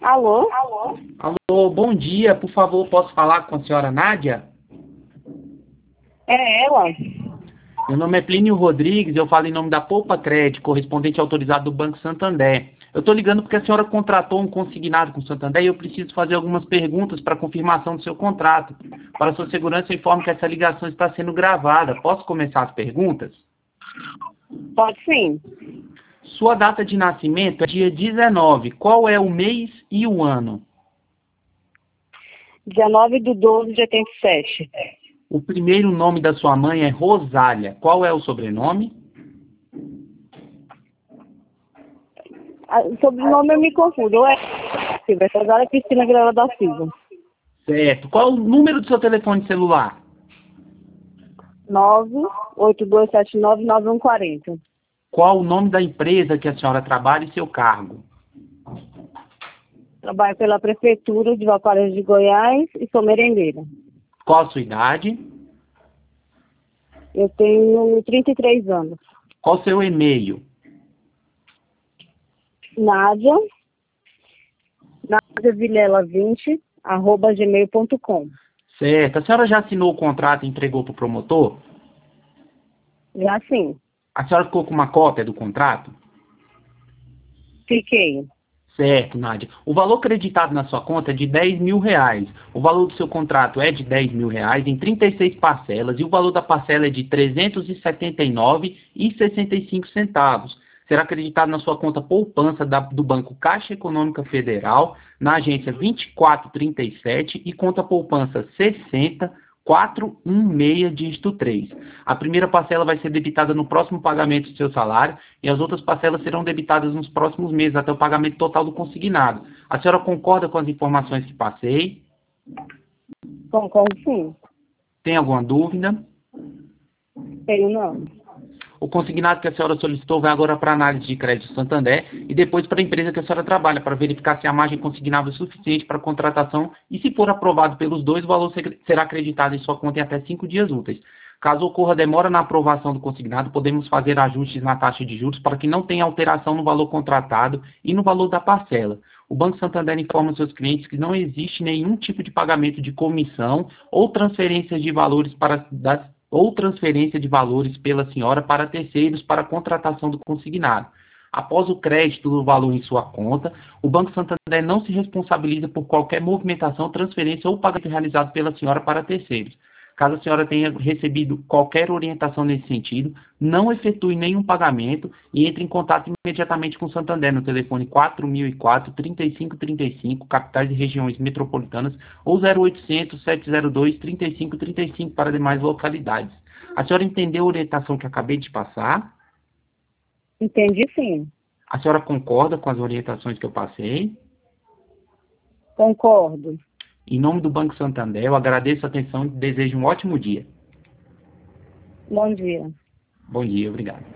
Alô? Alô, bom dia. Por favor, posso falar com a senhora Nádia? É ela? Meu nome é Plínio Rodrigues, eu falo em nome da Poupa Crédito, correspondente autorizado do Banco Santander. Eu estou ligando porque a senhora contratou um consignado com o Santander e eu preciso fazer algumas perguntas para confirmação do seu contrato. Para sua segurança, eu informo que essa ligação está sendo gravada. Posso começar as perguntas? Pode sim. Sua data de nascimento é dia 19. Qual é o mês e o ano? 19/12/87. O primeiro nome da sua mãe é Rosália. Qual é o sobrenome? O sobrenome eu me confundo. Ou é Silva, é Rosália Cristina Vilela da Silva. Certo. Qual é o número do seu telefone celular? 982799140. Qual o nome da empresa que a senhora trabalha e seu cargo? Trabalho pela Prefeitura de Valparaíso de Goiás e sou merendeira. Qual a sua idade? Eu tenho 33 anos. Qual o seu e-mail? Nádia Vilela20 @gmail.com. Certo. A senhora já assinou o contrato e entregou para o promotor? Já sim. A senhora ficou com uma cópia do contrato? Fiquei. Certo, Nádia. O valor creditado na sua conta é de R$ 10.000. O valor do seu contrato é de R$ 10.000 em 36 parcelas e o valor da parcela é de R$ 379,65. Será acreditado na sua conta poupança do Banco Caixa Econômica Federal, na agência 2437 e conta poupança 60416, dígito 3. A primeira parcela vai ser debitada no próximo pagamento do seu salário e as outras parcelas serão debitadas nos próximos meses, até o pagamento total do consignado. A senhora concorda com as informações que passei? Concordo sim. Tem alguma dúvida? Tenho não. O consignado que a senhora solicitou vai agora para a análise de crédito Santander e depois para a empresa que a senhora trabalha, para verificar se a margem consignável é suficiente para a contratação e, se for aprovado pelos dois, o valor será acreditado em sua conta em até 5 dias úteis. Caso ocorra demora na aprovação do consignado, podemos fazer ajustes na taxa de juros para que não tenha alteração no valor contratado e no valor da parcela. O Banco Santander informa seus clientes que não existe nenhum tipo de pagamento de comissão ou transferência de valores pela senhora para terceiros para a contratação do consignado. Após o crédito do valor em sua conta, o Banco Santander não se responsabiliza por qualquer movimentação, transferência ou pagamento realizado pela senhora para terceiros. Caso a senhora tenha recebido qualquer orientação nesse sentido, não efetue nenhum pagamento e entre em contato imediatamente com o Santander no telefone 4004-3535, capitais e regiões metropolitanas, ou 0800-702-3535 para demais localidades. A senhora entendeu a orientação que acabei de passar? Entendi sim. A senhora concorda com as orientações que eu passei? Concordo. Em nome do Banco Santander, eu agradeço a atenção e desejo um ótimo dia. Bom dia. Bom dia, obrigado.